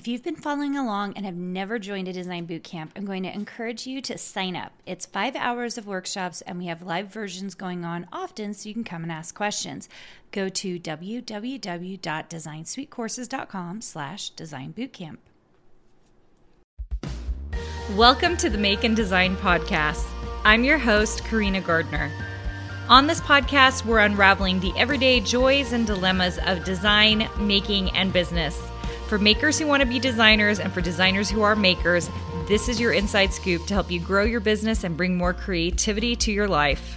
If you've been following along and have never joined a design bootcamp, I'm going to encourage you to sign up. It's 5 hours of workshops and we have live versions going on often so you can come and ask questions. Go to www.designsweetcourses.com/design bootcamp. Welcome to the Make and Design Podcast. I'm your host, Karina Gardner. On this podcast, we're unraveling the everyday joys and dilemmas of design, making, and business. For makers who want to be designers and for designers who are makers, this is your inside scoop to help you grow your business and bring more creativity to your life.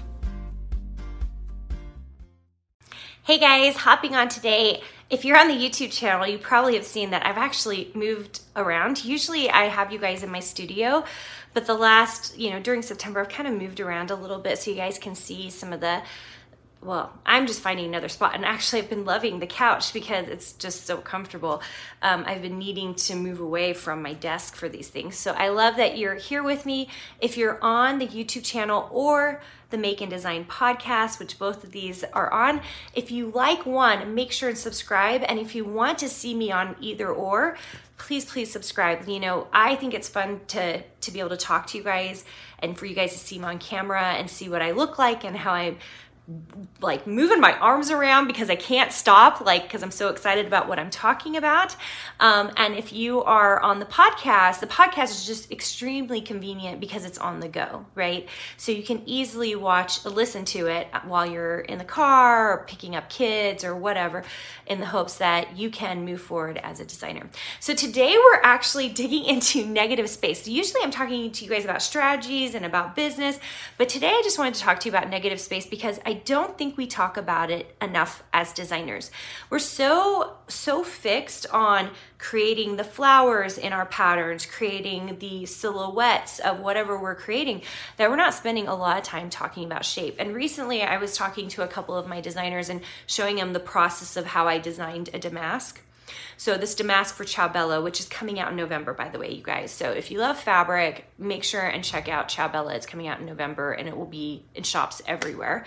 Hey guys, hopping on today. If you're on the YouTube channel, you probably have seen that I've actually moved around. Usually I have you guys in my studio, but the last, during September, I've kind of moved around a little bit so you guys can see some of the, I'm just finding another spot. And actually I've been loving the couch because it's just so comfortable. I've been needing to move away from my desk for these things. So I love that you're here with me. If you're on the YouTube channel or the Make and Design podcast, which both of these are on, if you like one, make sure and subscribe. And if you want to see me on either or, please subscribe. I think it's fun to be able to talk to you guys and for you guys to see me on camera and see what I look like and how I'm like moving my arms around because I can't stop, because I'm so excited about what I'm talking about. And if you are on the podcast is just extremely convenient because it's on the go, right? So you can easily listen to it while you're in the car or picking up kids or whatever in the hopes that you can move forward as a designer. So today we're actually digging into negative space. So usually I'm talking to you guys about strategies and about business, but today I just wanted to talk to you about negative space because I don't think we talk about it enough as designers. We're so fixed on creating the flowers in our patterns, creating the silhouettes of whatever we're creating, that we're not spending a lot of time talking about shape. And recently I was talking to a couple of my designers and showing them the process of how I designed a damask. So this damask for Ciao Bella, which is coming out in November, by the way, you guys. So if you love fabric, make sure and check out Ciao Bella. It's coming out in November and it will be in shops everywhere.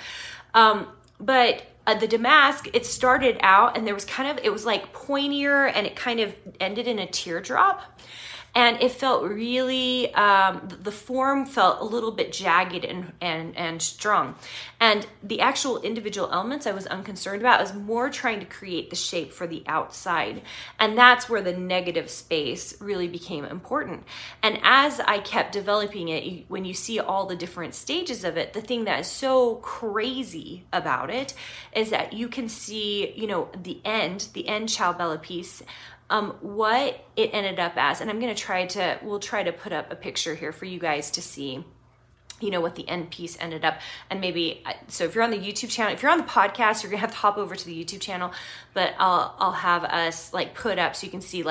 But the damask, it started out and there was it was like pointier and it kind of ended in a teardrop. And it felt really, the form felt a little bit jagged and strung. And the actual individual elements I was unconcerned about. I was more trying to create the shape for the outside. And that's where the negative space really became important. And as I kept developing it, when you see all the different stages of it, the thing that is so crazy about it is that you can see, the end Ciao Bella piece, what it ended up as. And we'll try to put up a picture here for you guys to see, what the end piece ended up. And maybe, so if you're on the YouTube channel, if you're on the podcast, you're gonna have to hop over to the YouTube channel, but I'll have us put up so you can see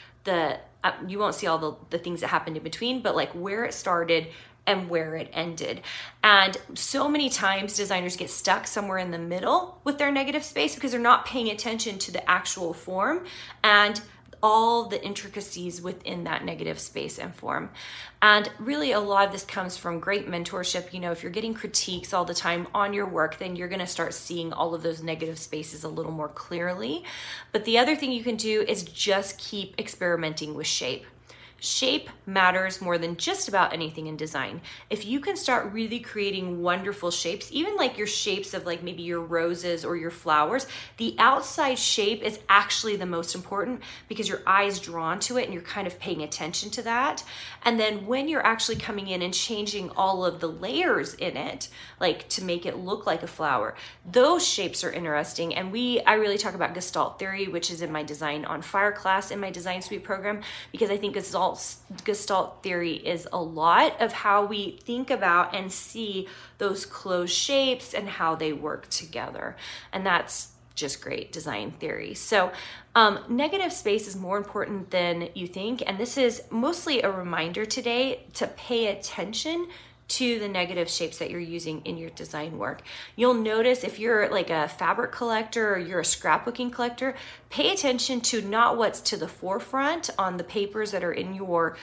you won't see all the things that happened in between, but where it started and where it ended. And so many times designers get stuck somewhere in the middle with their negative space because they're not paying attention to the actual form and all the intricacies within that negative space and form. And really a lot of this comes from great mentorship. If you're getting critiques all the time on your work, then you're gonna start seeing all of those negative spaces a little more clearly. But the other thing you can do is just keep experimenting with shape. Shape matters more than just about anything in design. If you can start really creating wonderful shapes, even your shapes of maybe your roses or your flowers, the outside shape is actually the most important because your eye's drawn to it and you're kind of paying attention to that. And then when you're actually coming in and changing all of the layers in it, to make it look like a flower, those shapes are interesting. And I really talk about Gestalt theory, which is in my Design on Fire class in my Design Suite program, because I think Gestalt theory is a lot of how we think about and see those closed shapes and how they work together. And that's just great design theory. So negative space is more important than you think. And this is mostly a reminder today to pay attention to the negative shapes that you're using in your design work. You'll notice if you're a fabric collector or you're a scrapbooking collector, pay attention to not what's to the forefront on the papers that are in your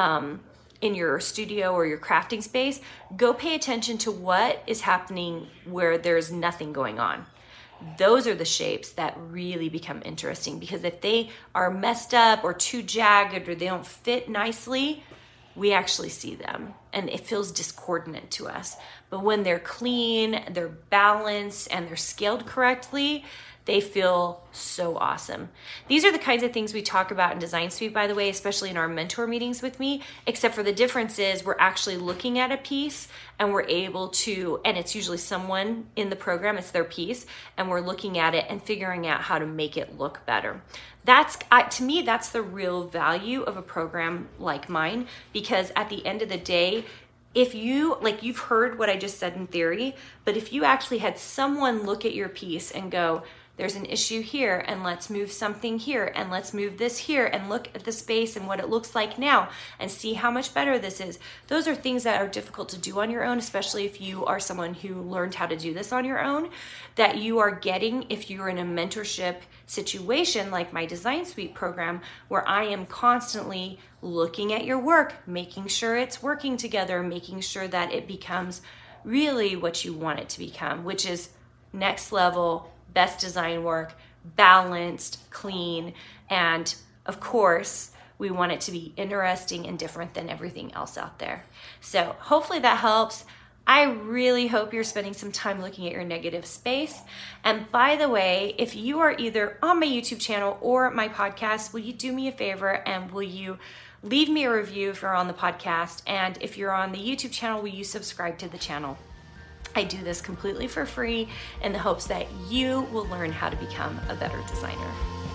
studio or your crafting space. Go pay attention to what is happening where there's nothing going on. those are the shapes that really become interesting, because if they are messed up or too jagged or they don't fit nicely, we actually see them and it feels discordant to us. But when they're clean, they're balanced, and they're scaled correctly, they feel so awesome. These are the kinds of things we talk about in Design Suite, by the way, especially in our mentor meetings with me, except for the difference is we're actually looking at a piece and we're able to, and it's usually someone in the program, it's their piece, and we're looking at it and figuring out how to make it look better. That's, to me, that's the real value of a program like mine, because at the end of the day, if you, like, you've heard what I just said in theory, but if you actually had someone look at your piece and go, there's an issue here, and let's move something here, and let's move this here, and look at the space and what it looks like now, and see how much better this is. Those are things that are difficult to do on your own, especially if you are someone who learned how to do this on your own, that you are getting if you're in a mentorship situation like my Design Suite program, where I am constantly looking at your work, making sure it's working together, making sure that it becomes really what you want it to become, which is next level, best design work, balanced, clean, and of course, we want it to be interesting and different than everything else out there. So hopefully that helps. I really hope you're spending some time looking at your negative space. And by the way, if you are either on my YouTube channel or my podcast, will you do me a favor and will you leave me a review if you're on the podcast? And if you're on the YouTube channel, will you subscribe to the channel? I do this completely for free in the hopes that you will learn how to become a better designer.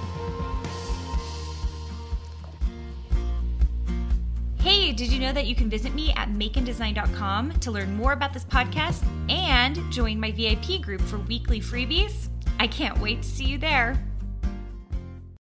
Hey, did you know that you can visit me at makeanddesign.com to learn more about this podcast and join my VIP group for weekly freebies? I can't wait to see you there.